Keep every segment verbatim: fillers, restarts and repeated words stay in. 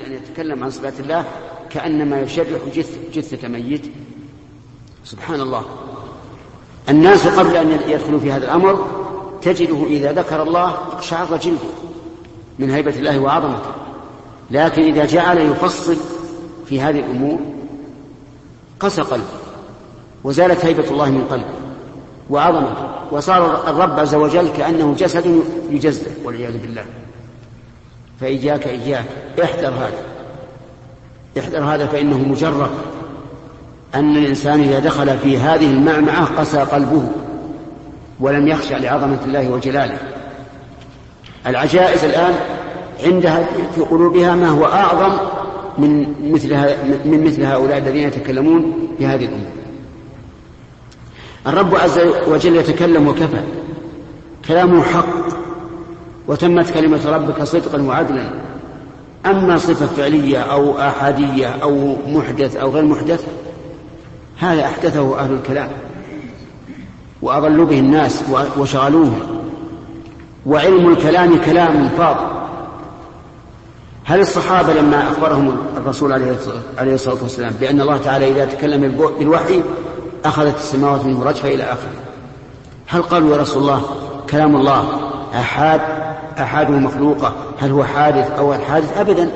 أن يتكلم عن صفات الله كأنما يشرح جثة ميت. سبحان الله. الناس قبل أن يدخلوا في هذا الأمر تجده إذا ذكر الله اقشعر جلده من هيبة الله وعظمته، لكن إذا جعل يفصل في هذه الأمور قسى قلبه وزالت هيبة الله من قلبه وعظمته، وصار الرب عز وجل كأنه جسد يجزأ والعياذ بالله. فإياك إياك احذر هذا احذر هذا فإنه مجرد أن الإنسان إذا دخل في هذه المعمعة قسى قلبه ولم يخشع لعظمة الله وجلاله. العجائز الآن عندها في قلوبها ما هو أعظم من مثل من مثل هؤلاء الذين يتكلمون بهذه الأمور. الرب عز وجل يتكلم وكفى، كلامه حق وتمت كلمة ربك صدقا وعدلا. أما صفة فعلية أو آحادية أو محدث أو غير محدث هذا أحدثه أهل الكلام وأضلوا به الناس وشغلوه، وعلم الكلام كلام فاضل. هل الصحابة لما أخبرهم الرسول عليه الصلاة والسلام بأن الله تعالى إذا تكلم بالوحي أخذت السماوات منه رجفة إلى آخره، هل قالوا يا رسول الله كلام الله أحاد أحاده مخلوقة، هل هو حادث أو الحادث؟ أبدا،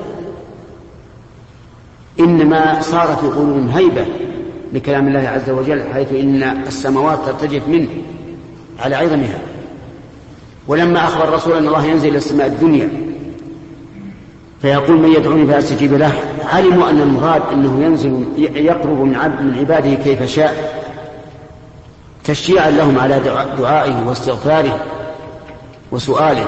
إنما صار في قلوبهم هيبة لكلام الله عز وجل، حيث إن السماوات ترتجف منه على عظمها. ولما أخبر الرسول أن الله ينزل إلى السماء الدنيا فيقول من يدعوني فأستجيب له، علموا أن المراد أنه ينزل يقرب من عبد من عباده كيف شاء، تشجيعا لهم على دعائه واستغفاره وسؤاله.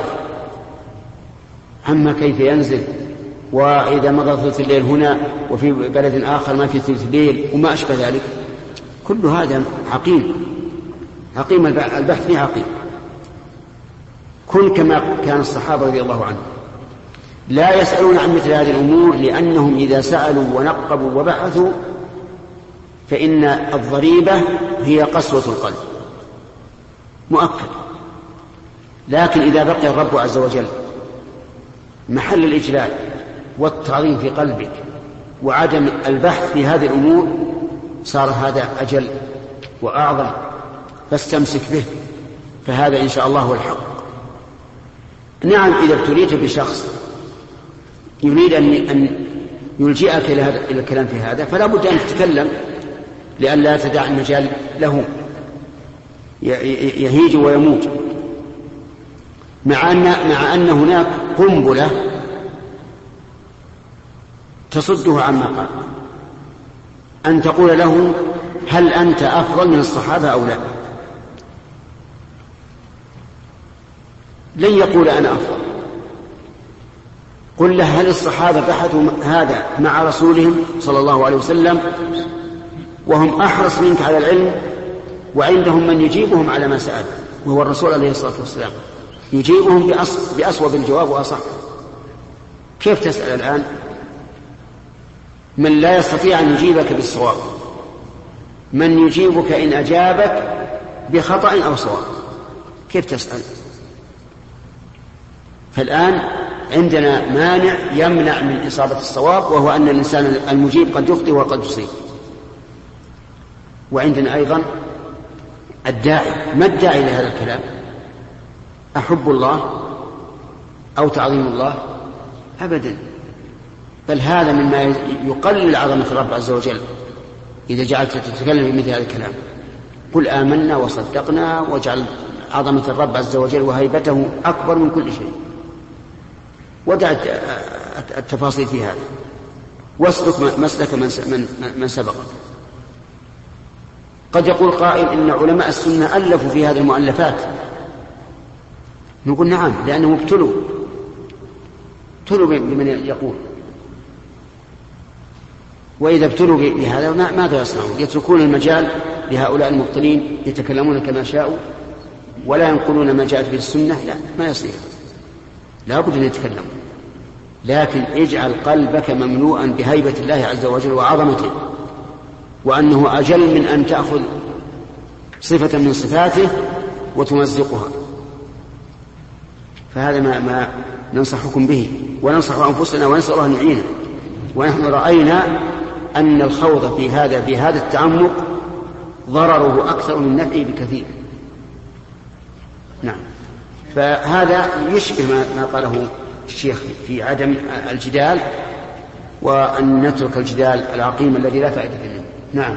أما كيف ينزل وإذا مضى ثلث الليل هنا وفي بلد آخر ما في ثلث الليل وما أشبه ذلك، كل هذا عقيم عقيم البحث فيه عقيم. كن كما كان الصحابة رضي الله عنهم لا يسألون عن مثل هذه الأمور، لأنهم إذا سألوا ونقبوا وبحثوا فإن الضريبة هي قسوة القلب مؤكد. لكن إذا بقي الرب عز وجل محل الإجلال والتعظيم في قلبك وعدم البحث في هذه الأمور صار هذا أجل وأعظم، فاستمسك به، فهذا إن شاء الله هو الحق. نعم، إذا ابتليت بشخص يريد أن يلجئك إلى الكلام في هذا فلا بد أن تتكلم لئلا تدع المجال له يهيج ويموت، مع أن, مع أن هناك قنبلة تصده عما قال، أن تقول له هل أنت أفضل من الصحابة أو لا؟ لن يقول أنا أفضل. قل له هل الصحابة بحثوا هذا مع رسولهم صلى الله عليه وسلم وهم أحرص منك على العلم وعندهم من يجيبهم على ما سأل وهو الرسول عليه الصلاة والسلام، يجيبهم بأصوب الجواب وأصح. كيف تسأل الآن من لا يستطيع أن يجيبك بالصواب، من يجيبك إن أجابك بخطأ أو صواب؟ كيف تسأل؟ فالآن عندنا مانع يمنع من إصابة الصواب، وهو أن الإنسان المجيب قد يخطئ وقد يصيب. وعندنا أيضا الداعي. ما الداعي لهذا الكلام؟ أحب الله أو تعظيم الله؟ أبدا، بل هذا مما يقلل عظمة الرب عز وجل إذا جعلت تتكلم بمثل هذا الكلام. قل آمنا وصدقنا، واجعل عظمة الرب عز وجل وهيبته أكبر من كل شيء، ودع التفاصيل في هذا، واسلك مسلك من, من سبق. قد يقول قائل إن علماء السنة ألفوا في هذه المؤلفات، نقول نعم، لأنهم ابتلوا ابتلوا بمن يقول، وإذا ابتلوا بهذا ماذا يصنعون؟ يتركون المجال لهؤلاء المبطلين يتكلمون كما شاءوا ولا ينقلون ما جاءت به السنة. لا، ما يصير، لا بد أن يتكلموا، لكن اجعل قلبك مملوءا بهيبة الله عز وجل وعظمته، وأنه أجل من أن تأخذ صفة من صفاته وتمزقها. فهذا ما, ما ننصحكم به وننصح أنفسنا ونسأل الله أن يعيننا. ونحن رأينا أن الخوض في هذا بهذا التعمق ضرره أكثر من نفعه بكثير. نعم. فهذا يشبه ما قاله الشيخ في عدم الجدال، وأن نترك الجدال العقيم الذي لا فائدة منه. نعم.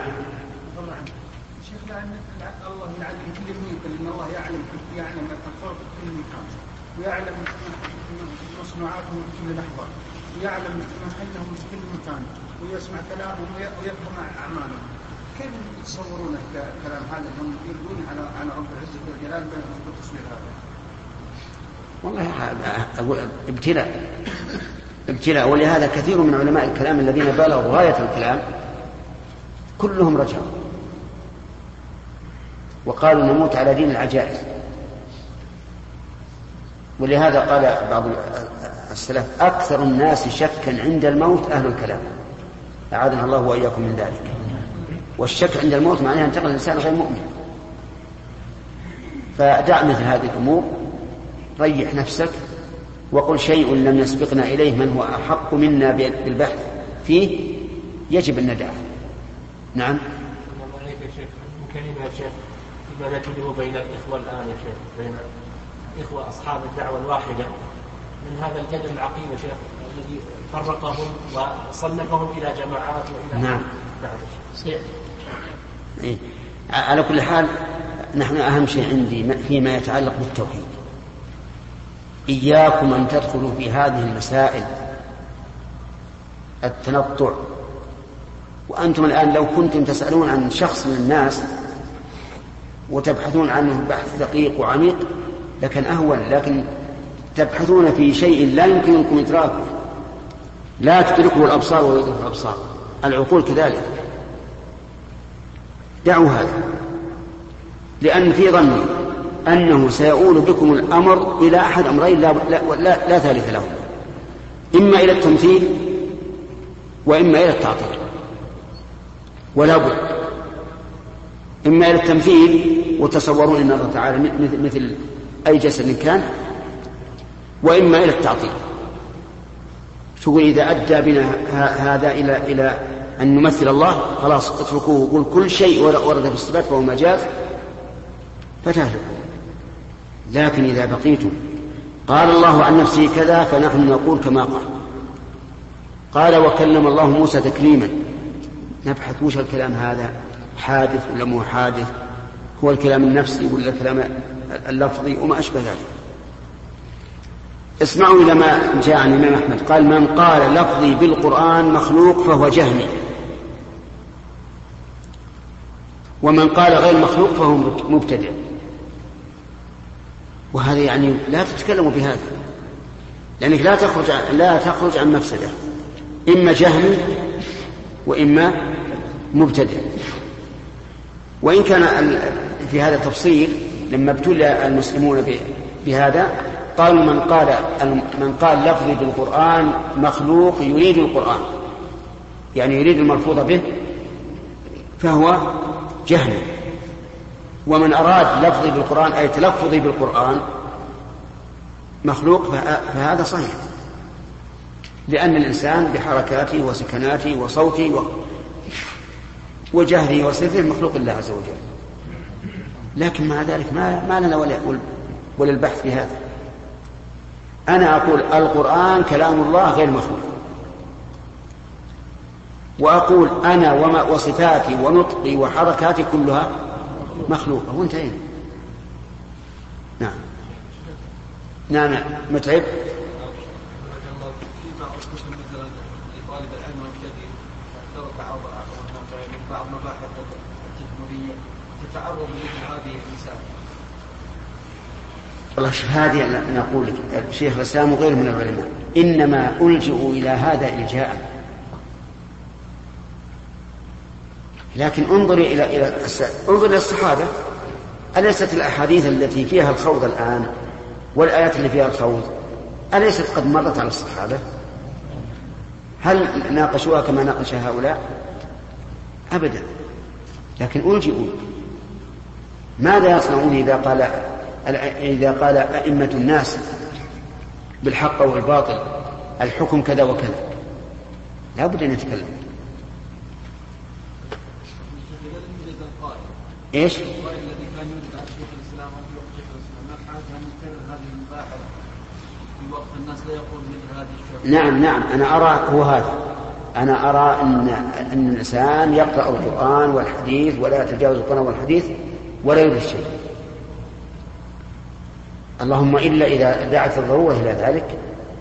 ويعلم مصنوعاتهم في كل لحظة، ويعلم محلهم في كل مكان، ويسمع كلامهم ويفهم أعمالهم. كيف يتصورون الكلام هذا هم يقولون على على رب العزة والجلال بالتصوير هذا؟ والله هذا ابتلاء ابتلاء ولهذا كثير من علماء الكلام الذين بلغوا غاية الكلام كلهم رجعوا وقالوا نموت على دين العجائز. ولهذا قال بعض السلف أكثر الناس شكا عند الموت أهل الكلام، أعاذنا الله وإياكم من ذلك. والشك عند الموت معناه ينتقل الإنسان غير مؤمن. فدع مثل هذه الأمور، ريح نفسك وقل شيء لم يسبقنا إليه من هو أحق منا بالبحث فيه يجب أن ندعه. نعم. الله عليك يا شيخ، كلمة يا شيخ فيما نجده بين الإخوة الآن يا شيخ، بين إخوة أصحاب الدعوة الواحدة، من هذا الجدل العقيم يا شيخ الذي فرقهم وصنفهم إلى جماعات وإلى نعم. صحيح. إيه. على كل حال نحن أهم شيء عندي فيما يتعلق بالتوحيد، إياكم أن تدخلوا في هذه المسائل التنطع. وأنتم الآن لو كنتم تسألون عن شخص من الناس وتبحثون عنه بحث دقيق وعميق لكن أهون، لكن تبحثون في شيء لا يمكنكم إدراكه، لا تدركه الأبصار ويدرك الأبصار، العقول كذلك. دعوا هذا، لأن في ظني أنه سيؤول بكم الأمر إلى أحد أمرين لا, لا, لا, لا ثالث له، إما إلى التمثيل وإما إلى التعطيل، ولا بد. إما إلى التمثيل وتصورون أن الله تعالى مثل أي جسد كان، وإما إلى التعطيل. تقول إذا أدى بنا هذا إلى إلى أن نمثل الله خلاص اتركوه، وقول كل شيء ورد في الصفات فهو مجاز فتهلكوا. لكن إذا بقيتم قال الله عن نفسه كذا فنحن نقول كما قال. قال وكلم الله موسى تكليما، نبحث وش الكلام هذا، حادث ولا مو حادث، هو الكلام النفسي ولا الكلام اللفظي وما أشبه ذلك. اسمعوا إلى ما جاء عن الإمام أحمد قال من قال لفظي بالقرآن مخلوق فهو جهمي، ومن قال غير مخلوق فهو مبتدع. وهذا يعني لا تتكلموا بهذا، لأنك لا تخرج لا تخرج عن مفسدة، إما جهمي وإما مبتدع. وإن كان في هذا التفصيل لما ابتلى المسلمون بهذا قالوا من قال من قال لفظي بالقرآن مخلوق يريد القرآن، يعني يريد الملفوظ به، فهو جهمي. ومن أراد لفظي بالقرآن أي تلفظي بالقرآن مخلوق فهذا صحيح، لأن الإنسان بحركاته وسكناته وصوته وجهره وسره مخلوق الله عز وجل. لكن مع ذلك ما, ما لنا ولا, ولا البحث في هذا. أنا أقول القرآن كلام الله غير مخلوق، وأقول أنا وما وصفاتي ونطقي وحركاتي كلها مخلوقة وانتهينا. نعم. نعم متعب. بعض مباحث التكنولوجية تتعرض مثل هذه الرسالة. والله شوف هذه أنا أقول لك شيخ الإسلام وغيره من العلماء إنما ألجئوا إلى هذا إلجاء. لكن انظري إلى إلى انظر إلى الصحابة، أليست الأحاديث التي فيها الخوض الآن والآيات اللي فيها الخوض أليست قد مرت على الصحابة؟ هل ناقشوها كما ناقش هؤلاء؟ أبدا. لكن ألجئوا. ماذا يصنعون إذا قال إذا قال أئمة الناس بالحق والباطل الحكم كذا وكذا؟ لا بد أن يتكلم. إيش؟ الذي كان يريد على شيخ الإسلام أو في وقت شيخ الإسلام ما حاجة أن يكرر هذه المباحث في وقت الناس لا يقول مثل هذه الشيء. نعم نعم أنا أرى هو هذا، أنا أرى أن أن الإنسان يقرأ القرآن والحديث ولا يتجاوز القرآن والحديث ولا يريد شيء، اللهم إلا إذا دعت الضرورة إلى ذلك.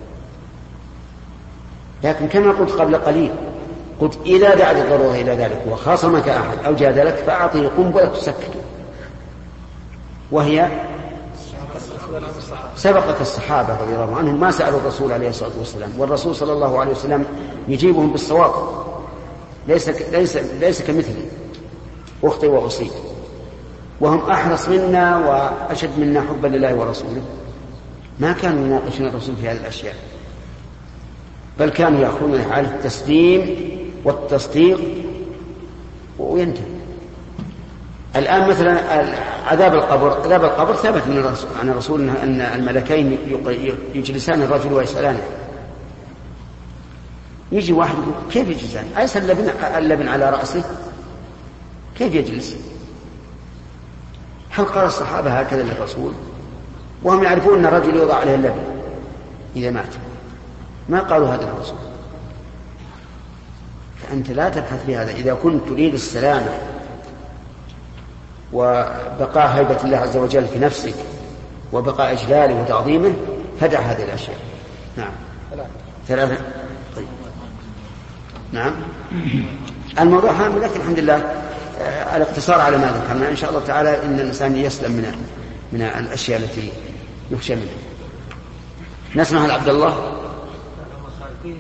لكن كما قلت قبل قليل، قلت إذا دعت الضرورة إلى ذلك وخاصمك أحد أو جادلك فأعطيه قنبلة تسكته، وهي سبقت الصحابة رضي الله عنهم ما سألوا الرسول عليه الصلاة والسلام، والرسول صلى الله عليه وسلم يجيبهم بالصواب، ليس ليس ليس كمثلي أخطئ وأصيب، وهم أحرص منا وأشد منا حبا لله ورسوله، ما كانوا يناقشون الرسول في هذه الأشياء، بل كانوا يأخذون على التسليم والتصديق وينتهي. الآن مثلا عذاب القبر، عذاب القبر ثبت من الرسول عن الرسول أن الملكين يجلسان الرجل ويسألانه. يجي واحد يقول كيف يجلسان؟ أليس اللبن, اللبن على رأسه؟ كيف يجلس؟ هل قال الصحابة هكذا للرسول؟ وهم يعرفون أن الرجل يوضع عليه اللبن إذا مات، ما قالوا هذا للرسول. فأنت لا تبحث في هذا. إذا كنت تريد السلامة وبقاء هيبة الله عز وجل في نفسك وبقاء إجلاله وتعظيمه فدع هذه الأشياء. نعم ثلاثة. طيب نعم الموضوع هام، لكن الحمد لله آه الاقتصار على ما ذكرنا إن شاء الله تعالى إن الإنسان يسلم من من الأشياء التي يخشى منها. نسمع لعبد الله. في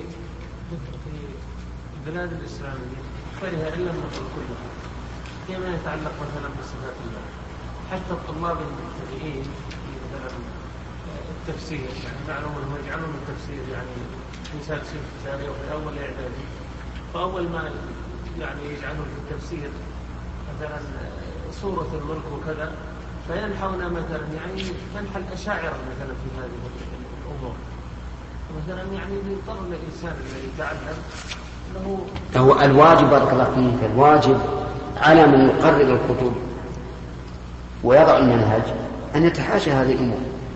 البلاد الإسلامية فرها إلا النصوص كلها فيما يتعلق مثلا بصفات الله، حتى الطلاب المبتدئين مثلا التفسير، يعني معلوم أنهم يجعلون التفسير يعني إنسان في الثاني وفي الأول إعدادي، فأول ما يعني يجعلون في التفسير مثلا سورة الملك وكذا فينحون مثلا يعني منح الأشاعرة مثلا في هذه الأمور، مثلا يعني يضطر الإنسان الذي يتعلم أنه هو الواجب بارك الله فيك، الواجب على من يقرر الكتب ويضع المنهج أن يتحاشى هذه الأمور،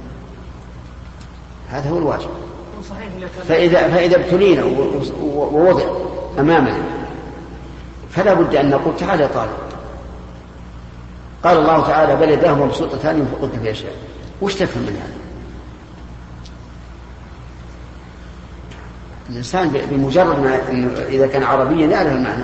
هذا هو الواجب. فإذا, فإذا ابتلينا ووضع أمامنا فلا بد أن نقول تعال يا طالب، قال الله تعالى بل يداه مبسوطتان ينفق كيف يشاء، وش تفهم من هذا؟ الإنسان بمجرد ما إذا كان عربيا يعرف المعنى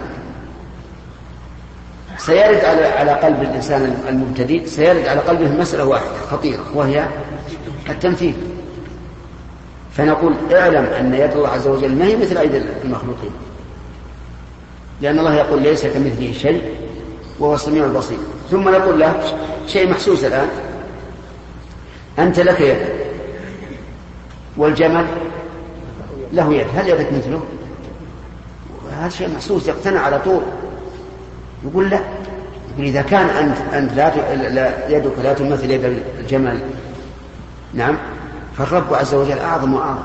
سيرد على على قلب الإنسان المبتدئ، سيرد على قلبه مسألة واحدة خطيرة وهي التمثيل. فنقول اعلم أن يد الله عز وجل ما هي مثل أيدي المخلوقين، لأن الله يقول ليس كمثله شيء وهو السميع البصير. ثم نقول له شيء محسوس الآن، أنت لك يد والجمل له يد، هل يدك مثله؟ هذا شيء محسوس يقتنع على طول. يقول لا، يقول إذا كان أنت, أنت لا يدك لا تمثل يد الجمل نعم فالرب عز وجل أعظم وأعظم،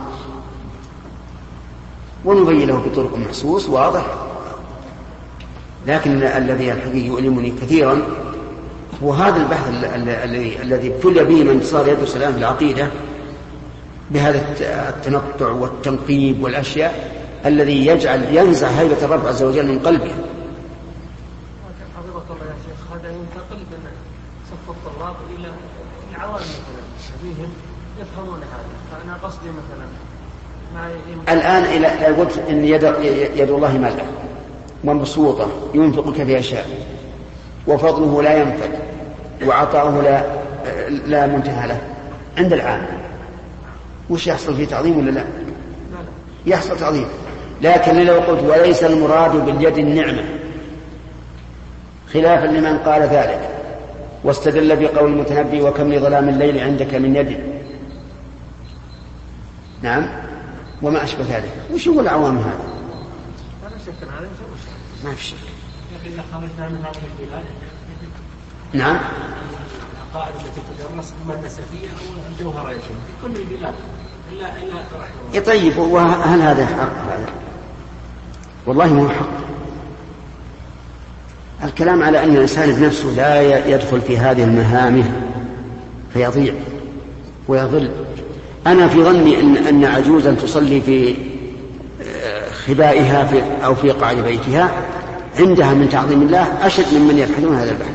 ونبين له بطرق محسوس واضح. لكن الذي الحقيقي يؤلمني كثيرا هو هذا البحث الذي الذي ابتلي به من صار يدرس الآن في العقيدة بهذا التنطع والتنقيب والأشياء الذي يجعل ينزع هيبة الرب عز وجل من قلبه. حفظك الله يا شيخ، هذا ينتقل من صف الطلاب إلى العوام مثلا فيهم يفهمون هذا. فأنا قصدي مثلا الآن إلى قلت إن يد, يد الله ملأ ومبسوطة ينفق كيف يشاء وفضله لا ينفد وعطاؤه لا لا منتهى له عند العام، وش يحصل فيه تعظيم ولا لا؟ يحصل تعظيم. لكن لو قلت وليس المراد باليد النعمة خلافا لمن قال ذلك واستدل بقول المتنبي وكم لظلام الليل عندك من يد نعم وما أشبه ذلك، وش هو العوام هذا؟ ما في شك. نعم القاعدة التي تدرس أما النسفية أو الجوهرية في كل البلاد إلا إلا طيب، وهل هذا حق هذا؟ والله ما هو حق. الكلام على أن الإنسان بنفسه لا يدخل في هذه المهام فيضيع ويضل. أنا في ظني أن, أن عجوزا تصلي في خبائها في أو في قعر بيتها عندها من تعظيم الله أشد ممن يبحثون هذا البحث،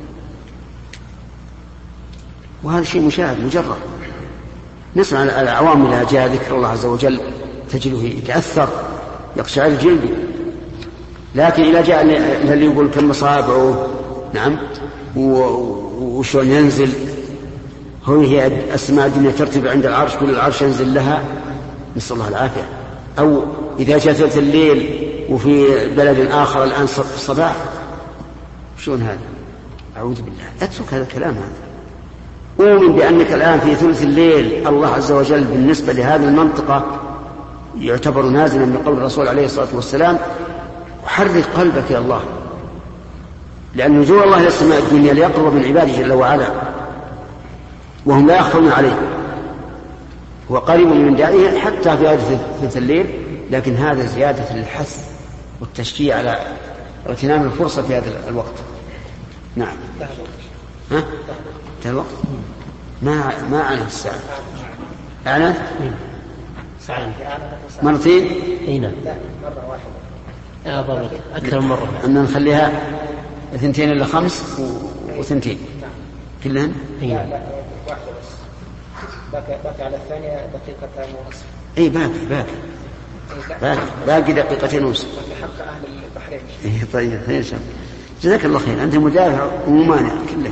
وهذا شيء مشاهد مجرد. نسمع العوام إذا جاء ذكر الله عز وجل تجده يتأثر يقشعر جلدي، لكن إذا جاء اللي يقول كم مصابعه نعم وشون ينزل، هو هي أسماء الدنيا ترتب عند العرش كل العرش ينزل لها، نسأل الله العافية. أو إذا جاء ثلث الليل وفي بلد آخر الآن الصباح، شون هذا؟ أعوذ بالله، أترك هذا الكلام. هذا أؤمن بأنك الآن في ثلث الليل الله عز وجل بالنسبة لهذه المنطقة يعتبر نازلا من قول الرسول عليه الصلاة والسلام، وحرك قلبك يا الله، لأن نزول الله إلى السماء الدنيا ليقرب من عباده جل وعلا وهم لا يخفون عليه، هو قريب من دائه حتى في هذا ثلث الليل، لكن هذا زيادة للحث والتشجيع على اغتنام الفرصة في هذا الوقت. نعم. ها؟ انتهى الوقت؟ ما ما أعلن الساعة. أعلن؟ ساعة. مرتين؟ أي نعم. مرة واحدة. أكثر من مرة. أن نخليها اثنتين إلا خمس وثنتين. كلهن؟ أي نعم. واحدة بس. باقي باقي على الثانية دقيقتين ونصف. أي باقي باقي. باقي باقي دقيقتين ونصف. حق أهل البحرين. إيه طيب خير شاء. جزاك الله خير، أنت مدافع وممانع كله.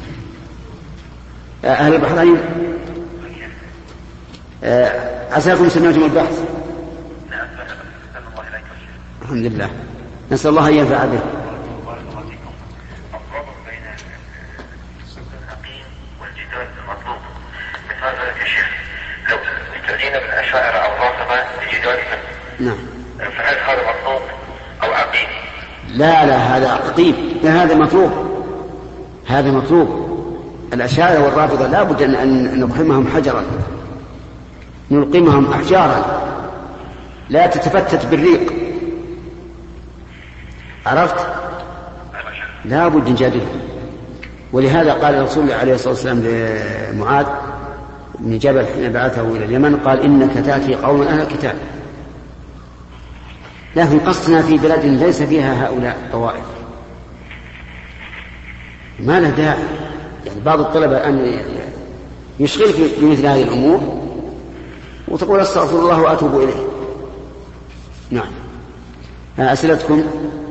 أهل البحرين عساكم سمعتم البحث؟ نعم. الحمد لله، نسأل الله أن ينفع به. الربط بين الحقيم والجدال المطلوب مثال ذلك يا شيخ، لو ابتدينا بالأشاعرة أو الرافضة لجدالهم نعم، فهل هذا مطلوب أو عقيم؟ لا لا هذا عقيم، لا هذا مطلوب، هذا مطلوب. الأشاعرة والرافضة لا بد أن نقحمهم حجرا، نلقمهم أحجارا، لا تتفتت بالريق، عرفت؟ لا بد نجادلهم. ولهذا قال الرسول عليه الصلاة والسلام لمعاذ بن جبل حين بعثه إلى اليمن، قال إنك تأتي قوما أهل الكتاب، لكن قصدنا في بلاد ليس فيها هؤلاء الطوائف، ما له داعي. يعني بعض الطلبة أن يشغل في مثل هذه الأمور وتقول استغفر الله وأتوب إليه. نعم. أسئلتكم؟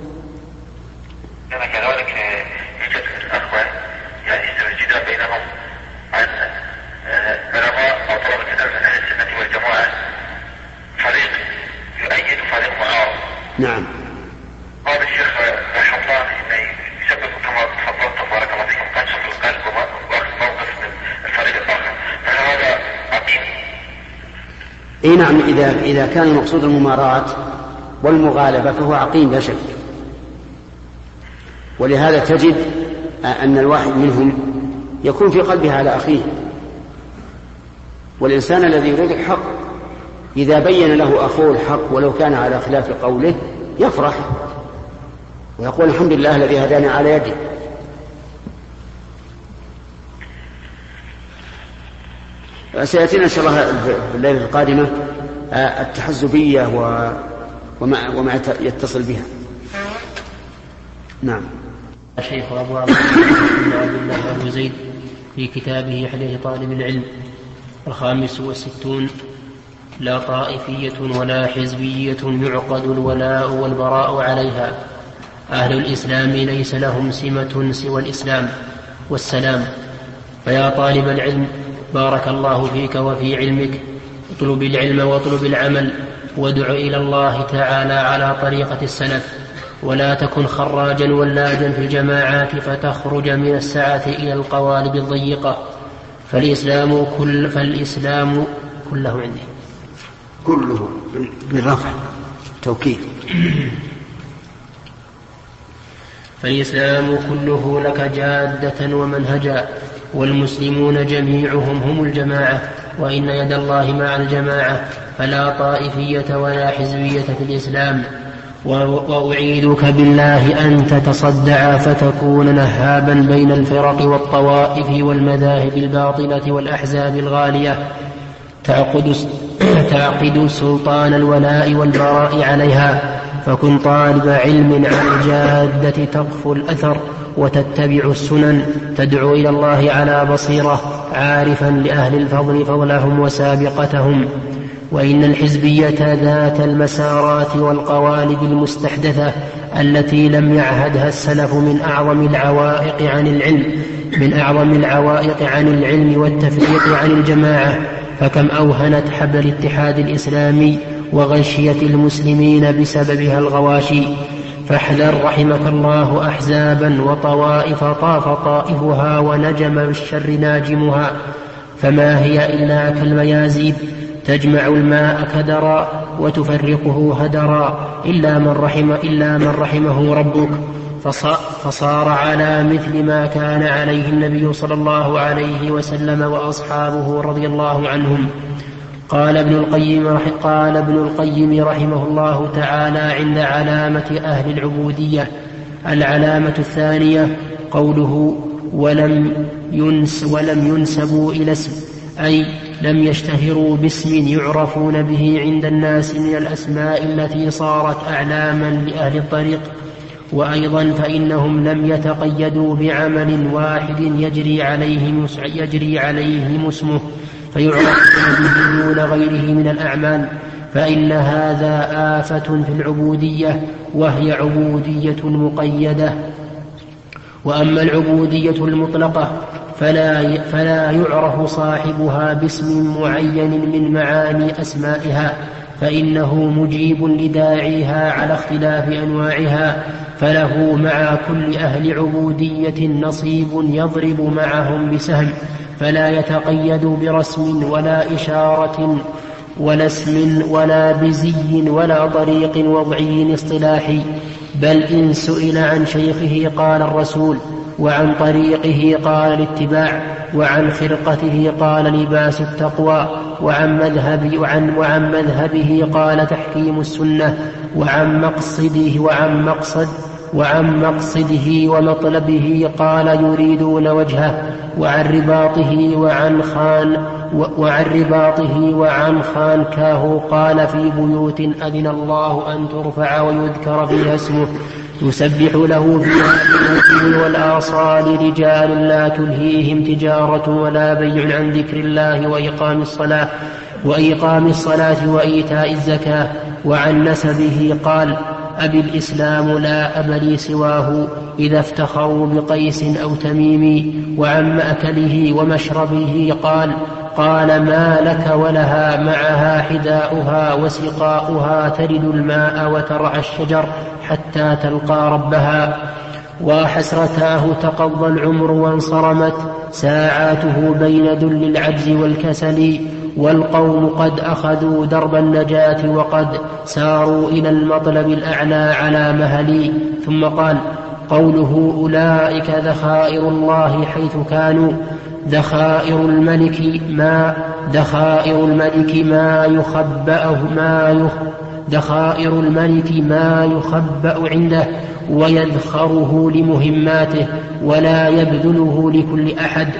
أنا كذلك يوجد الأخوة يعني الجدال بينهم عن علماء أو طلبة العلم من أهل السنة والجماعة، فريق يؤيد وفريق معارض. نعم. هذا الشيخ حطان إنه يسبب كما تفضلت بارك الله فيكم قسوة في القلب وأخذ موقف من الفريق الآخر، فهل هذا عقيم؟ اي نعم، إذا إذا كان المقصود المماراة والمغالبة فهو عقيم لا شك. ولهذا تجد أن الواحد منهم يكون في قلبه على أخيه، والإنسان الذي يريد الحق إذا بين له أخوه الحق ولو كان على خلاف قوله يفرح ويقول الحمد لله الذي هداني على يدي. سيأتينا إن شاء الله في الليلة القادمة التحزبية وما, وما يتصل بها. نعم. الشيخ أبو عبد الله أبو زيد في كتابه حلية طالب العلم الخامس والستون: لا طائفية ولا حزبية يعقد الولاء والبراء عليها. أهل الإسلام ليس لهم سمة سوى الإسلام والسلام. فيا طالب العلم بارك الله فيك وفي علمك، اطلب العلم واطلب العمل، وادع إلى الله تعالى على طريقة السلف، ولا تكن خراجا ولاجا في الجماعات فتخرج من السعة إلى القوالب الضيقة. فالإسلام كل فالإسلام كله عندي كله بالرفع توكيد. فالإسلام كله لك جادة ومنهجا، والمسلمون جميعهم هم الجماعة، وإن يد الله مع الجماعة، فلا طائفية ولا حزبية في الإسلام. وأعيذك بالله أن تتصدع فتكون نهابا بين الفرق والطوائف والمذاهب الباطلة والأحزاب الغالية تعقد, تعقد سلطان الولاء والبراء عليها. فكن طالب علم على الجادة تقفو الأثر وتتبع السنن تدعو إلى الله على بصيرة عارفا لأهل الفضل فضلهم وسابقتهم. وإن الحزبية ذات المسارات والقوالب المستحدثة التي لم يعهدها السلف من أعظم العوائق عن العلم من أعظم العوائق عن العلم والتفريق عن الجماعة. فكم أوهنت حبل الاتحاد الإسلامي وغشيت المسلمين بسببها الغواشي. فاحذر رحمك الله أحزابا وطوائف طاف طائفها ونجم بالشر ناجمها، فما هي إلا كالميازيب تجمع الماء كدرا وتفرقه هدرا إلا من رحم إلا من رحمه ربك. فصار على مثل ما كان عليه النبي صلى الله عليه وسلم وأصحابه رضي الله عنهم. قال ابن القيم قال ابن القيم رحمه الله تعالى عند علامة أهل العبودية: العلامة الثانية قوله ولم ينس ولم ينسبوا إلى اسم، أي لم يشتهروا باسم يعرفون به عند الناس من الأسماء التي صارت أعلاما لأهل الطريق. وأيضا فإنهم لم يتقيدوا بعمل واحد يجري عليهم يجري عليهم اسمه فيعرفون به دون غيره من الأعمال، فإن هذا آفة في العبودية، وهي عبودية مقيدة. وأما العبودية المطلقة فلا, فلا يعرف صاحبها باسم معين من معاني أسمائها، فإنه مجيب لداعيها على اختلاف أنواعها، فله مع كل أهل عبودية نصيب يضرب معهم بسهم، فلا يتقيد برسم ولا إشارة ولا اسم ولا بزي ولا طريق وضعي اصطلاحي، بل إن سئل عن شيخه قال الرسول، وعن طريقه قال الاتباع، وعن خرقته قال لباس التقوى، وعن مذهبه, وعن وعن مذهبه قال تحكيم السنة، وعن مقصده وعن مقصد وعن مقصده ومطلبه قال يريدون وجهه، وعن رباطه وعن خان وعن رباطه وعن خانكاه قال في بيوت أذن الله أن ترفع ويذكر فيها اسمه يسبح له فيها بالنجم والآصال رجال لا تلهيهم تجارة ولا بيع عن ذكر الله وإقام الصلاة وإقام الصلاة وإيتاء الزكاة. وعن نسبه قال أبي الإسلام لا أب لي سواه إذا افتخروا بقيس أو تميم. وعن مأكله ومشربه قال قال ما لك ولها معها حذاؤها وسقاؤها ترد الماء وترعى الشجر حتى تلقى ربها. وحسرتاه تقضى العمر وانصرمت ساعاته بين ذل العجز والكسل، والقوم قد أخذوا درب النجاة وقد ساروا إلى المطلب الأعلى على مهلي. ثم قال قوله أولئك ذخائر الله حيث كانوا، ذخائر الملك ما ذخائر الملك ما يخبأه ما يخ ذخائر الملك ما يخبأ عنده ويذخره لمهماته ولا يبذله لكل أحد،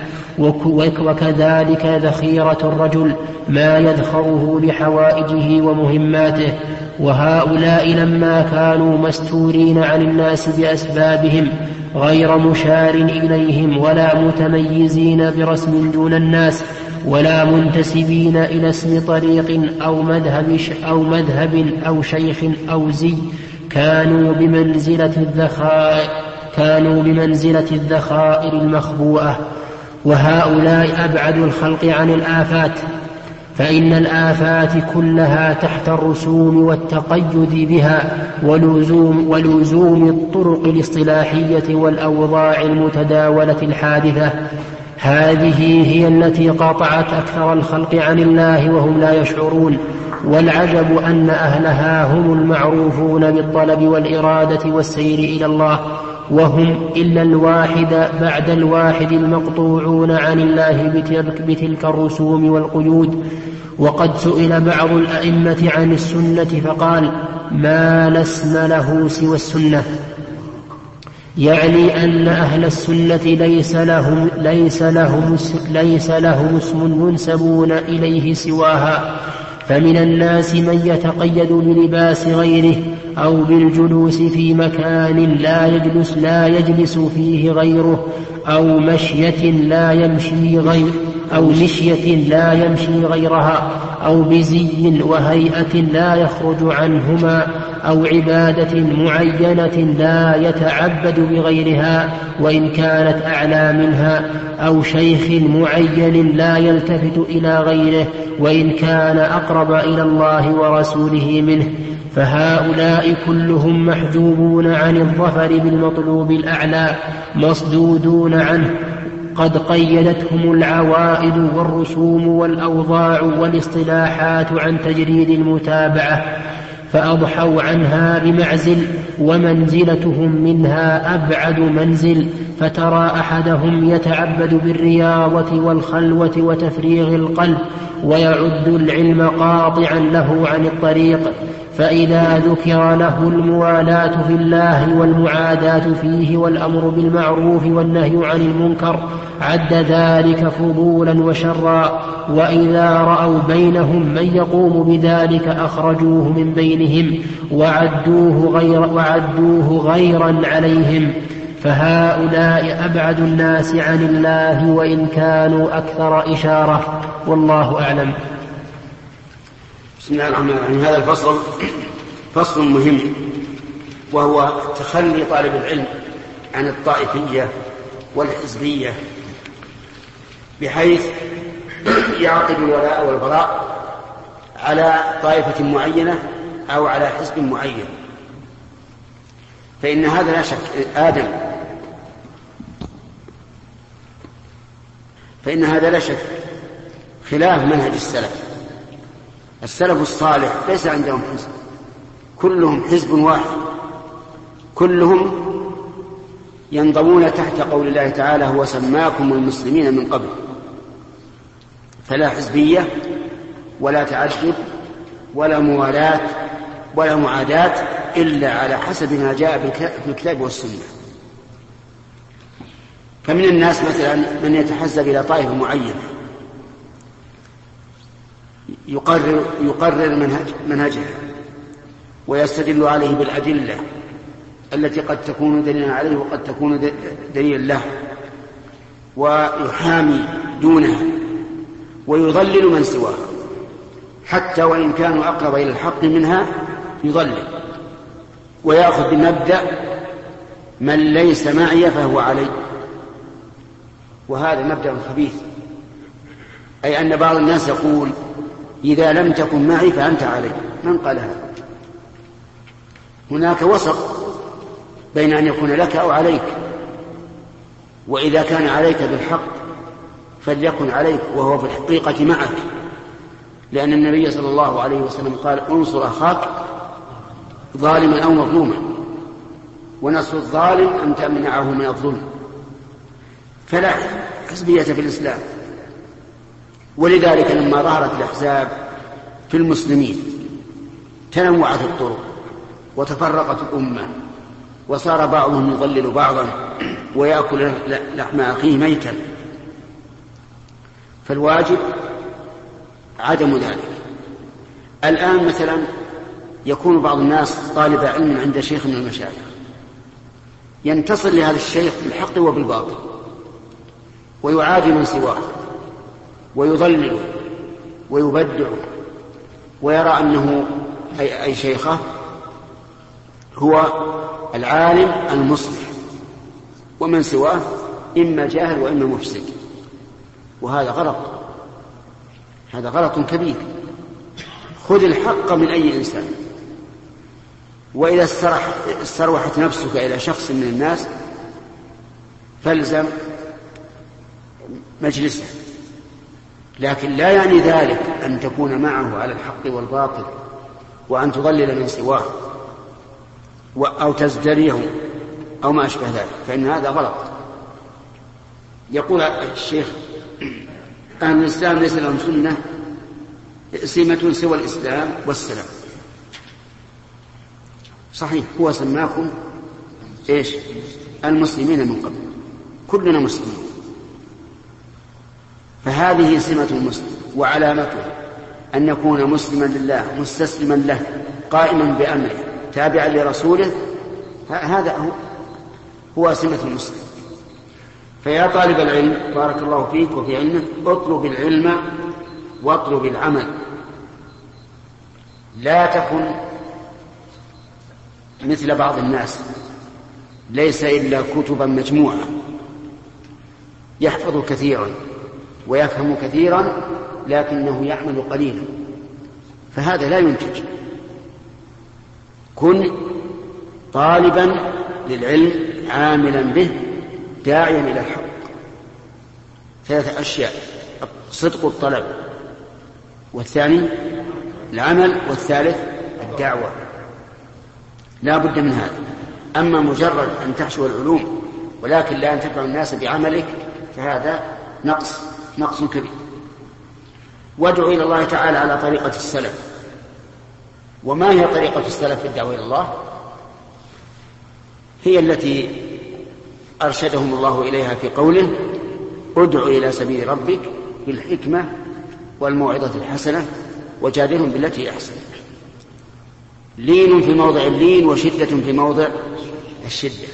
وكذلك ذخيرة الرجل ما يذخره لحوائجه ومهماته. وهؤلاء لما كانوا مستورين عن الناس بأسبابهم غير مشار إليهم ولا متميزين برسم دون الناس ولا منتسبين إلى اسم طريق أو مذهب أو, مذهب أو شيخ أو زي، كانوا بمنزلة الذخائر كانوا بمنزلة الذخائر المخبوءة. وهؤلاء أبعد الخلق عن الآفات، فإن الآفات كلها تحت الرسوم والتقيد بها ولزوم, ولزوم الطرق الاصطلاحية والأوضاع المتداولة الحادثة. هذه هي التي قاطعت أكثر الخلق عن الله وهم لا يشعرون. والعجب أن أهلها هم المعروفون بالطلب والإرادة والسير إلى الله، وهم إلا الواحد بعد الواحد المقطوعون عن الله بتلك الرسوم والقيود. وقد سئل بعض الأئمة عن السنة فقال: ما لا اسم له سوى السنة، يعني أن أهل السنة ليس لهم, ليس لهم, ليس لهم اسم ينسبون إليه سواها. فمن الناس من يتقيد بلباس غيره أو بالجلوس في مكان لا يجلس, لا يجلس فيه غيره، أو مشية لا يمشي غير أو مشية لا يمشي غيرها، أو بزي وهيئة لا يخرج عنهما، أو عبادة معينة لا يتعبد بغيرها وإن كانت أعلى منها، أو شيخ معين لا يلتفت إلى غيره وإن كان أقرب إلى الله ورسوله منه، فهؤلاء كلهم محجوبون عن الظفر بالمطلوب الأعلى مصدودون عنه، قد قيدتهم العوائد والرسوم والأوضاع والاصطلاحات عن تجريد المتابعة، فأضحوا عنها بمعزل، ومنزلتهم منها أبعد منزل. فترى أحدهم يتعبد بالرياضة والخلوة وتفريغ القلب، ويعد العلم قاطعا له عن الطريق، فإذا ذكر له الموالاة في الله والمعاداة فيه والأمر بالمعروف والنهي عن المنكر عد ذلك فضولا وشرا، وإذا رأوا بينهم من يقوم بذلك أخرجوه من بينهم وعدوه, غير وعدوه غيرا عليهم، فهؤلاء أبعد الناس عن الله وإن كانوا أكثر إشارة، والله أعلم. بسم الله الرحمن الرحيم. هذا الفصل فصل مهم، وهو تخلي طالب العلم عن الطائفية والحزبية، بحيث يعقد الولاء والبراء على طائفة معينة أو على حزب معين، فإن هذا لا شك آدم فإن هذا لا شك خلاف منهج السلف. السلف الصالح ليس عندهم حزب، كلهم حزب واحد، كلهم ينضمون تحت قول الله تعالى: هو سماكم المسلمين من قبل. فلا حزبية ولا تعدد ولا موالاة ولا معاداة إلا على حسب ما جاء في الكتاب والسنة. فمن الناس مثلا من يتحزب إلى طائفة معينة، يقرر, يقرر منهج منهجها ويستدل عليه بالأدلة التي قد تكون دليلا عليه وقد تكون دليلا له، ويحامي دونها ويضلل من سواها، حتى وإن كانوا أقرب إلى الحق منها يضلل، ويأخذ بمبدأ من ليس معي فهو علي. وهذا مبدأ خبيث، أي أن بعض الناس يقول: إذا لم تكن معي فأنت علي. من قال هذا؟ هناك وسط بين أن يكون لك أو عليك، وإذا كان عليك بالحق فليكن عليك وهو في الحقيقة معك، لأن النبي صلى الله عليه وسلم قال: انصر أخاك ظالما أو مظلوما، ونصر الظالم أن تمنعه من الظلم. فلا حزبية في الإسلام. ولذلك لما ظهرت الأحزاب في المسلمين تنوعت الطرق وتفرقت الأمة، وصار بعضهم يضلل بعضا ويأكل لحم أخيه ميتا، فالواجب عدم ذلك. الآن مثلا يكون بعض الناس طالب علم عند شيخ من المشايخ، ينتصر لهذا الشيخ بالحق وبالباطل، ويعادي من سواه ويضلله ويبدعه، ويرى أنه أي, أي شيخه هو العالم المصلح، ومن سواه إما جاهل وإما مفسد. وهذا غلط، هذا غلط كبير. خذ الحق من أي إنسان، وإذا استروحت نفسك إلى شخص من الناس فالزم مجلسه، لكن لا يعني ذلك أن تكون معه على الحق والباطل وأن تضلل من سواه أو تزدريه أو ما أشبه ذلك، فإن هذا غلط. يقول الشيخ: أهل الإسلام ليس لهم سنة سمة سوى الإسلام والسلام. صحيح، هو سماكم إيش؟ المسلمين من قبل، كلنا مسلمين، فهذه سمة المسلم وعلامته أن يكون مسلما لله مستسلما له قائما بأمره تابعا لرسوله. هذا هو, هو سمة المسلم. فيا طالب العلم بارك الله فيك وفي علمك، اطلب العلم واطلب العمل، لا تكن مثل بعض الناس ليس إلا كتبا مجموعة، يحفظ كثيرا ويفهم كثيرا لكنه يعمل قليلا، فهذا لا ينتج. كن طالبا للعلم عاملا به داعيا إلى الحق. ثلاثة أشياء: صدق الطلب، والثاني العمل، والثالث الدعوة. لا بد من هذا. أما مجرد أن تحشو العلوم ولكن لا أن تنفع الناس بعملك فهذا نقص نقص كبير. وادعو إلى الله تعالى على طريقة السلف. وما هي طريقة السلف في الدعوة إلى الله؟ هي التي أرشدهم الله إليها في قوله: ادع إلى سبيل ربك بالحكمة والموعظة الحسنة وجادلهم بالتي أحسن. لين في موضع اللين وشدة في موضع الشدة.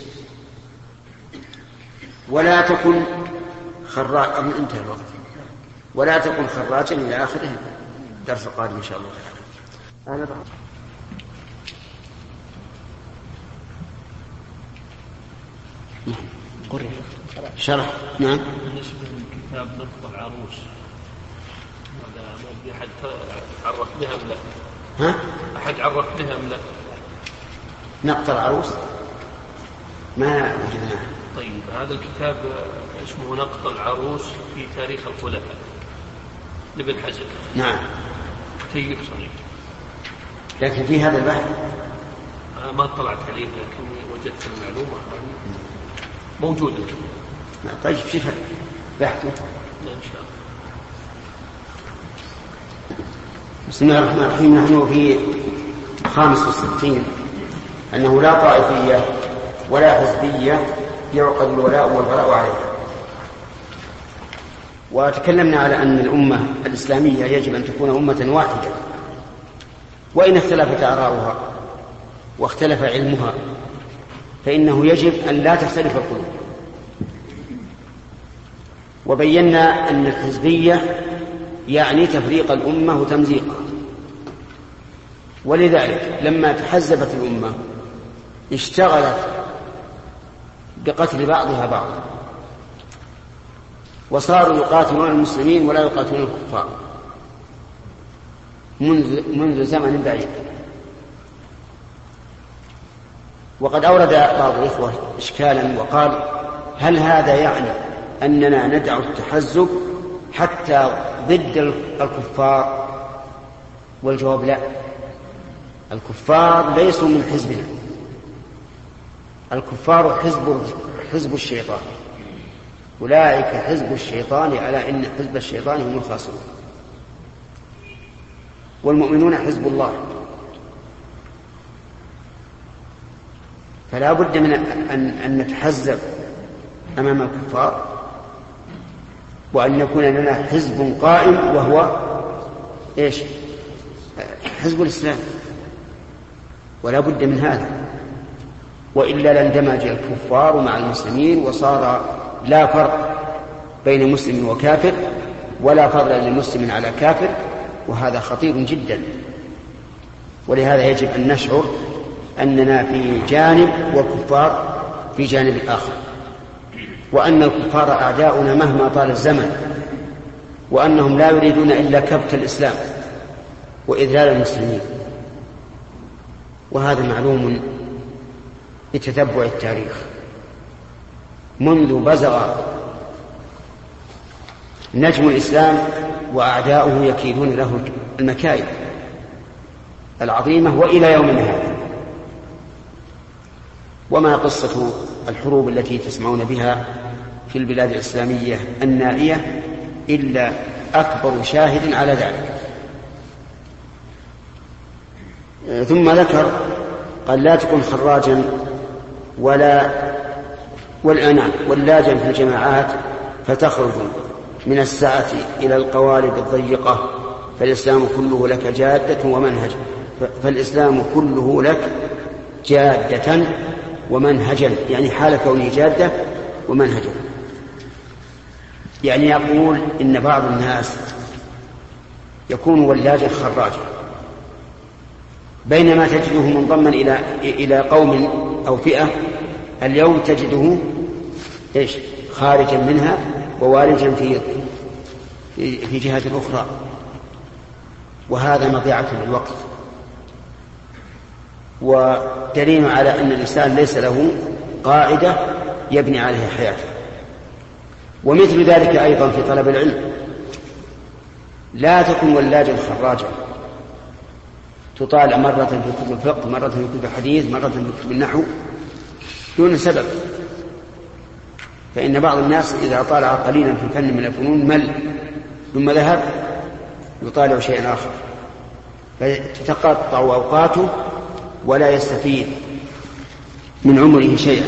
ولا تكن خراجا، انتهى الوقت، ولا تكن خراجا إلى آخره. الدرس القادم إن شاء الله تعالى. أنا بعد قرر شرح. نعم. بالنسبة لكتاب نقط العروس، هذا ما أحد عرف بها أم لا؟ ها؟ أحد عرف بها أم لا؟ نقط العروس ما وجدناه. طيب، هذا الكتاب اسمه نقط العروس في تاريخ الخلفاء لابن حزم. نعم. طيب صحيح. لكن في هذا البحث أنا ما اطلعت عليه لكني وجدت المعلومة موجودة. طيب شوف بحثه. لا إن شاء الله. بسم الله الرحمن الرحيم. نحن في خامس وستين أنه لا طائفية ولا حزبية يعقد الولاء والبراء عليها. وتكلمنا على أن الأمة الإسلامية يجب أن تكون أمة واحدة، وإن اختلفت آراؤها واختلف علمها فإنه يجب أن لا تختلف القلوب. وبينا أن الحزبية يعني تفريق الأمة وتمزيقها، ولذلك لما تحزبت الأمة اشتغلت بقتل بعضها بعضا، وصاروا يقاتلون المسلمين ولا يقاتلون الكفار منذ, منذ زمن بعيد. وقد أورد بعض الإخوة إشكالا وقال: هل هذا يعني أننا ندع التحزب حتى ضد الكفار؟ والجواب لا، الكفار ليسوا من حزبنا، الكفار حزب حزب الشيطان، أولئك حزب الشيطان، على إن حزب الشيطان هم الخاسرون، والمؤمنون حزب الله. فلا بد من أن, أن نتحزب أمام الكفار، وأن يكون لنا حزب قائم وهو إيش؟ حزب الإسلام، ولا بد من هذا، وإلا لاندمج الكفار مع المسلمين وصار لا فرق بين مسلم وكافر ولا فضل للمسلم على كافر، وهذا خطير جدا. ولهذا يجب أن نشعر أننا في جانب والكفار في جانب آخر، وأن الكفار أعداؤنا مهما طال الزمن، وأنهم لا يريدون إلا كبت الإسلام وإذلال المسلمين. وهذا معلوم بتتبع التاريخ، منذ بزغ نجم الإسلام وأعداؤه يكيدون له المكائد العظيمة وإلى يومنا هذا. وما قصة الحروب التي تسمعون بها في البلاد الإسلامية النائية إلا أكبر شاهد على ذلك. ثم ذكر قال لا تكن خراجا ولا والأنام واللاجا في الجماعات فتخرج من السعة إلى القوالب الضيقة، فالإسلام كله لك جادة ومنهجا فالإسلام كله لك جادة ومنهجا، يعني حال كونه جادة ومنهجا. يعني يقول إن بعض الناس يكون ولاجا خراجا، بينما تجده منضما إلى إلى قوم أو فئة، اليوم تجده إيش خارجا منها ووالجا في في جهة أخرى، وهذا مضيعة للوقت ودليل على أن الإنسان ليس له قاعدة يبني عليها حياته. ومثل ذلك أيضا في طلب العلم، لا تكن ولاجا خراجا تطالع مرة في كتب الفقه، مرة في كتب الحديث، مرة في كتب النحو دون سبب، فإن بعض الناس إذا طالع قليلا في فن من الفنون مل ثم ذهب يطالع شيئا آخر فتتقطع أوقاته ولا يستفيد من عمره شيئا.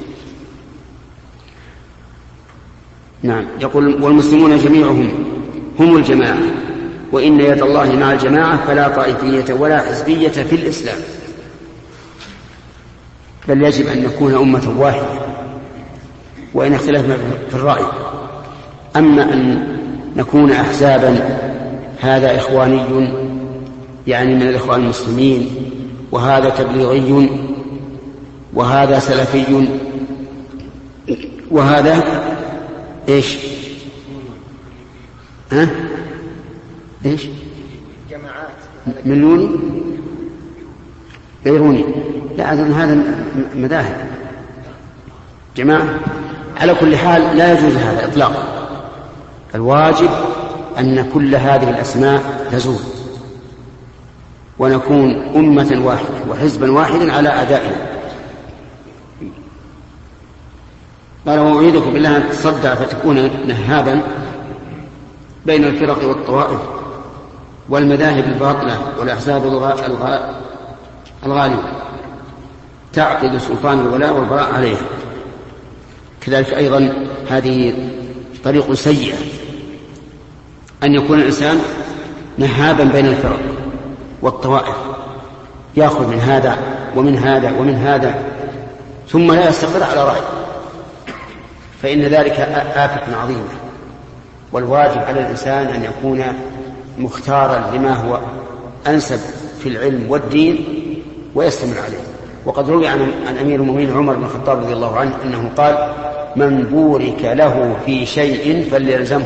نعم. يقول والمسلمون جميعهم هم الجماعة، وإن يد الله مع الجماعة فلا طائفية ولا حزبية في الإسلام، بل يجب أن نكون أمة واحدة وإن اختلفنا في الرأي. أما أن نكون أحزابا هذا إخواني يعني من الإخوان المسلمين، وهذا تبليغي، وهذا سلفي، وهذا إيش ها إيش جماعات منوني غيروني، لا أظن هذا مذاهب جماعة. على كل حال لا يجوز هذا إطلاقا، الواجب أن كل هذه الأسماء تزول ونكون أمة واحدة وحزبا واحدا على أعدائنا. قال وأعيذك بالله أن تصدع فتكون نهابا بين الفرق والطوائف والمذاهب الباطلة والأحزاب الغالية تعقد سلطان الولاء والبراء عليها. كذلك أيضا هذه طريق سيئة أن يكون الإنسان نهابا بين الفرق والطوائف، يأخذ من هذا ومن هذا ومن هذا ثم لا يستقر على رأي، فإن ذلك آفة عظيمة. والواجب على الإنسان أن يكون مختارا لما هو أنسب في العلم والدين ويستمر عليه. وقد روي عن أمير المؤمنين عمر بن الخطاب رضي الله عنه أنه قال من بورك له في شيء فليلزمه.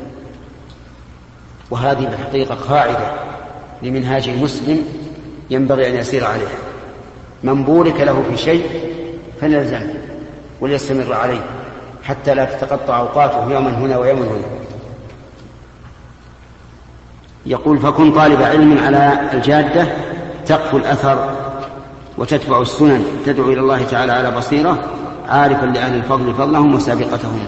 وهذه بالحقيقة قاعدة لمنهاج المسلم ينبغي أن يسير عليها، من بورك له في شيء فليلزمه وليستمر عليه حتى لا تتقطع أوقاته يوما هنا ويوما هنا. يقول فكن طالب علم على الجادة تقف الأثر وتتبع السنن تدعو إلى الله تعالى على بصيرة عارفا لأهل الفضل فضلهم وسابقتهم.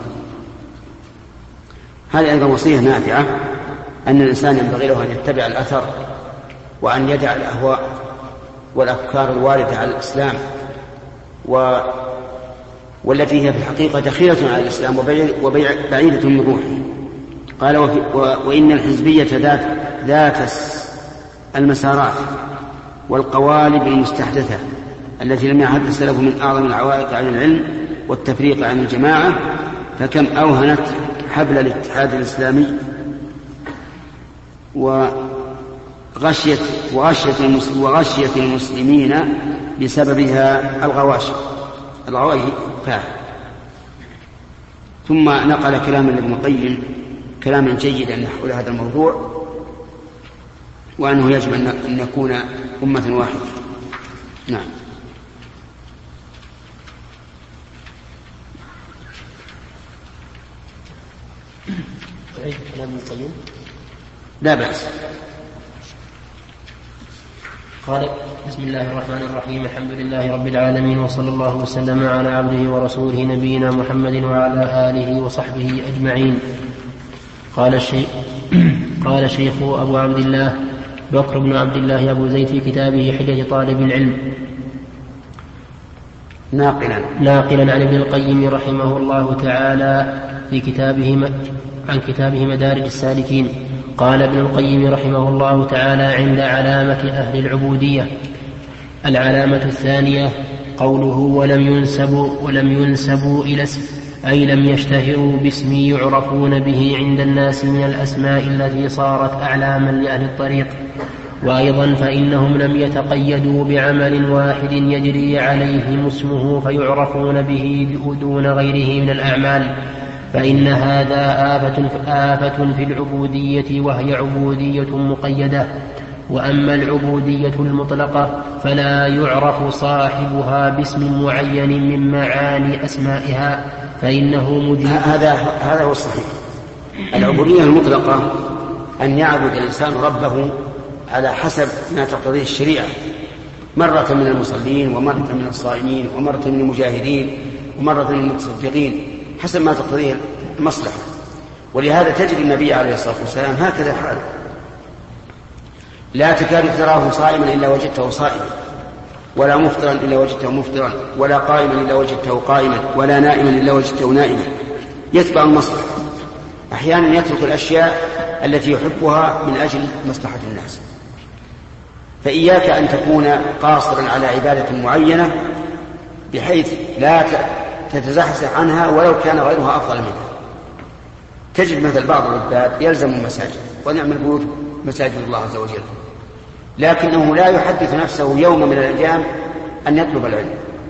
هذه أيضا وصية نافعة أن الإنسان ينبغي له أن يتبع الأثر وأن يدع الأهواء والأفكار الواردة على الإسلام و... والتي هي في الحقيقة دخيلة على الإسلام وبعيدة من روحه. قال وفي... و... وإن الحزبية ذات, ذات المسارات والقوالب المستحدثة التي لم يعهد السلف من أعظم العوائق عن العلم والتفريق عن الجماعة، فكم أوهنت حبل الاتحاد الإسلامي وغشيت وغشيت وغشيت المسلمين بسببها الغواشي الغواشي فاعل. ثم نقل كلاما لابن القيم كلاما جيدا حول هذا الموضوع، وأنه يجب أن نكون أمة واحدة. نعم. تعيد كلام ابن القيم؟ لا بأس. قال بسم الله الرحمن الرحيم الحمد لله رب العالمين وصلى الله وسلم على عبده ورسوله نبينا محمد وعلى آله وصحبه أجمعين. قال الشيخ قال الشيخ أبو عبد الله بكر بن عبد الله أبو زيد في كتابه حلية طالب العلم ناقلا ناقلا عن ابن القيم رحمه الله تعالى في كتابه عن كتابه مدارج السالكين قال ابن القيم رحمه الله تعالى عند علامة أهل العبودية: العلامة الثانية قوله ولم ينسبوا ولم ينسبوا إلى اسم، أي لم يشتهروا باسم يعرفون به عند الناس من الأسماء التي صارت أعلاما لأهل الطريق. وأيضا فإنهم لم يتقيدوا بعمل واحد يجري عليهم اسمه فيعرفون به دون غيره من الأعمال، فإن هذا آفة, آفة في العبودية، وهي عبودية مقيدة. وأما العبودية المطلقة فلا يعرف صاحبها باسم معين من معاني أسمائها، فإنه مجيب. هذا هذا هو الصحيح. العبودية المطلقة أن يعبد الإنسان ربه على حسب ما تقتضيه الشريعة، مرة من المصلين ومرة من الصائمين ومرة من المجاهدين ومرة من المتصدقين، حسب ما تقتضيه المصلحة. ولهذا تجد النبي عليه الصلاة والسلام هكذا حاله، لا تكاد تراه صائما إلا وجدته صائما، ولا مفطرا إلا وجدته مفطرا، ولا قائما إلا وجدته قائما، ولا نائما إلا وجدته نائما، يتبع المصلحة. أحيانا يترك الأشياء التي يحبها من أجل مصلحة الناس. فإياك أن تكون قاصرا على عبادة معينة بحيث لا تتزحزح عنها ولو كان غيرها أفضل منها. تجد مثل بعض العباد يلزم المساجد ونعم البيوت مساجد الله عز وجل، لكنه لا يحدث نفسه يوم من الأيام أن يطلب العلم.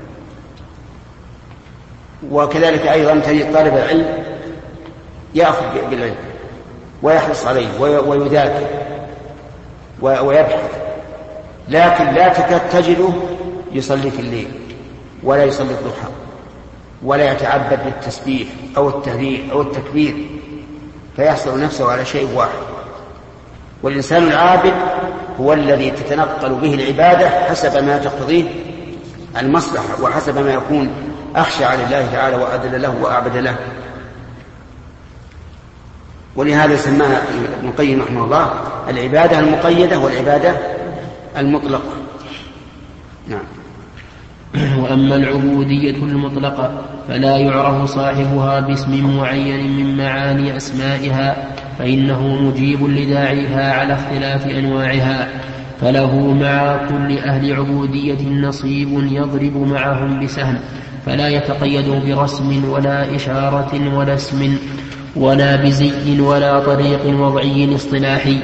وكذلك أيضا تجد طالب العلم يأخذ بالعلم ويحرص عليه ويذاكر ويبحث، لكن لا تكاد تجده يصلي في الليل ولا يصلي الضحى ولا يتعبد بالتسبيح أو التهليل أو التكبير، فيحصل نفسه على شيء واحد. والإنسان العابد هو الذي تتنقل به العبادة حسب ما تقتضيه المصلحة وحسب ما يكون أخشع لله تعالى وأذل له وأعبد له. ولهذا سماها ابن القيم رحمه الله العبادة المقيدة والعبادة المطلقة. نعم. وأما العبودية المطلقة فلا يعرف صاحبها باسم معين من معاني أسمائها، فإنه مجيب لداعيها على اختلاف أنواعها، فله مع كل أهل عبودية نصيب يضرب معهم بسهم، فلا يتقيد برسم ولا إشارة ولا اسم ولا بزي ولا طريق وضعي اصطلاحي،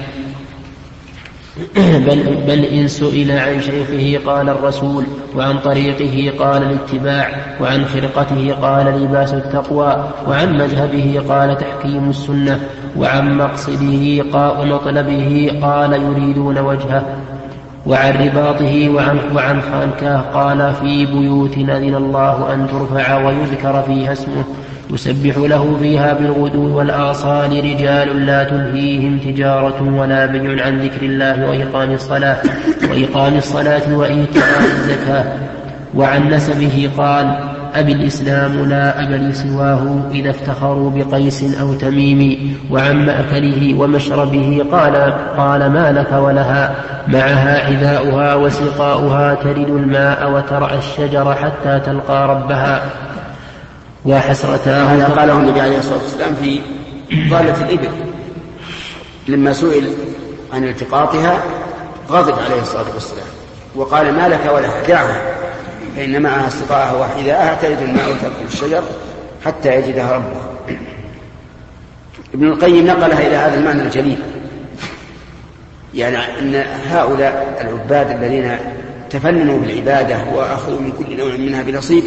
بل, بل إن سئل عن شيخه قال الرسول، وعن طريقه قال الاتباع، وعن خرقته قال لباس التقوى، وعن مذهبه قال تحكيم السنة، وعن مقصده ومطلبه قال يريدون وجهه، وعن رباطه وعن, وعن خانكاه قال في بيوت أذن الله أن ترفع ويذكر فيها اسمه يسبح له فيها بالغدو والآصال رجال لا تلهيهم تجارة ولا بيع عن ذكر الله وإقام الصلاة وإقام الصلاة وإيتاء الزكاة. وعن نسبه قال أبي الإسلام لا أب لي سواه إذا افتخروا بقيس أو تميم. وعن مأكله ومشربه قال قال ما لك ولها معها حذاؤها وسقاؤها ترد الماء وترعى الشجر حتى تلقى ربها وحسرتها. هذا قاله النبي عليه الصلاة والسلام في ضالة الإبل لما سئل عن التقاطها غضب عليه الصلاة والسلام وقال ما لك ولها دعها فإن معها سقاءها وحذاءها ترد الماء وتأكل الشجر حتى يجدها ربها. ابن القيم نقلها إلى هذا المعنى الجليل، يعني أن هؤلاء العباد الذين تفننوا بالعبادة وأخذوا من كل نوع منها بنصيب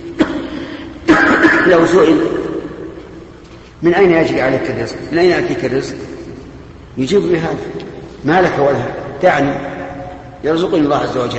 لو سئل من أين يجري عليك الرزق، من أين يأتيك الرزق، يجيب بهذا ما لك ولها دعني يرزقني الله عز وجل.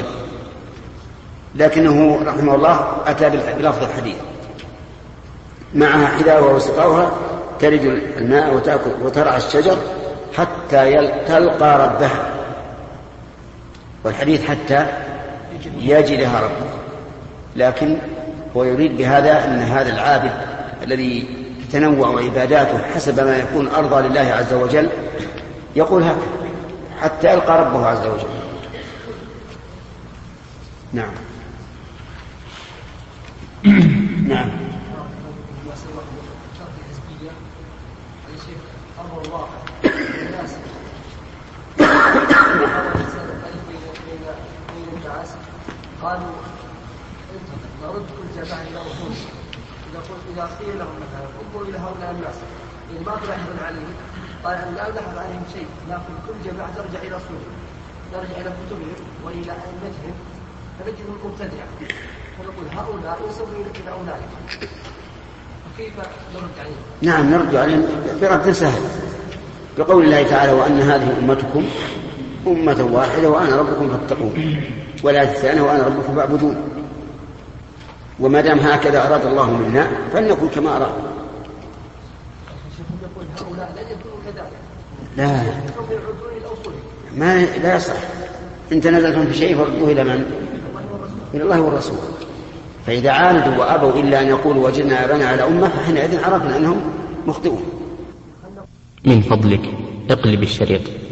لكنه رحمه الله أتى بلفظ الحديث معها حذاؤها وسقاؤها ترد الماء وتأكل وترعى الشجر حتى تلقى ربها، والحديث حتى يجدها ربها. لكن هو يريد بهذا أن هذا العابد الذي تتنوع عباداته حسب ما يكون أرضى لله عز وجل يقول هكذا حتى يلقى ربه عز وجل. نعم. نعم. قالوا نرد كل جماعة إلى أصوله. إذا قلت إذا قيل لهم مثلا انظروا إلى هؤلاء الناس إن ما تلاحظ عليهم قال أن لا نلاحظ عليهم شيء، لكن كل جماعة ترجع إلى أصولهم، نرجع إلى كتبهم وإلى أئمتهم فنجدهم مبتدعة، ونقول هؤلاء يسوون إلى أولئك، فكيف نرد عليهم؟ نعم نرد عليهم برد سهل، بقول الله تعالى وأن هذه أمتكم أمة واحدة وأنا ربكم فاتقون، ولا تثانوا وأنا ربكم فاعبدون. وما دام هكذا أراد الله منا فلنكن كما أراد. لا ما لا يصح. إن تنازلتم في شيء فردوه إلى من؟ إلى الله والرسول. فإذا عاندوا وأبوا إلا أن يقولوا وجدنا آباءنا على أمة فحينئذ عرفنا أنهم مخطئون. من فضلك اقلب الشريط.